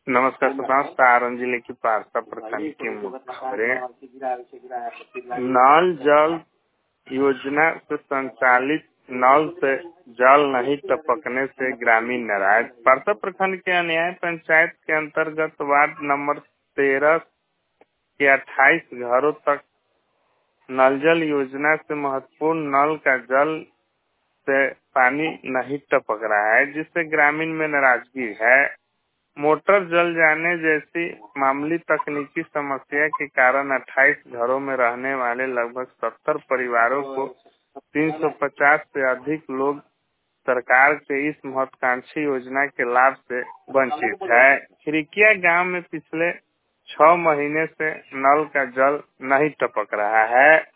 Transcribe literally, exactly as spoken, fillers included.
नमस्कार सुभाष, सारण जिले की पारसा प्रखंड की मुख्य खबरें। नल जल योजना से संचालित नल से जल नहीं टपकने से ग्रामीण नाराज। पारसा प्रखंड के अन्याय पंचायत के अंतर्गत वार्ड नंबर तेरह के अट्ठाईस घरों तक नल जल योजना से महत्वपूर्ण नल का जल से पानी नहीं टपक रहा है, जिससे ग्रामीण में नाराजगी है। मोटर जल जाने जैसी मामूली तकनीकी समस्या के कारण अट्ठाईस घरों में रहने वाले लगभग सत्तर परिवारों को तीन सौ पचास से अधिक लोग सरकार के इस महत्वाकांक्षी योजना के लाभ से वंचित है। खिरकिया गांव में पिछले छह महीने से नल का जल नहीं टपक रहा है।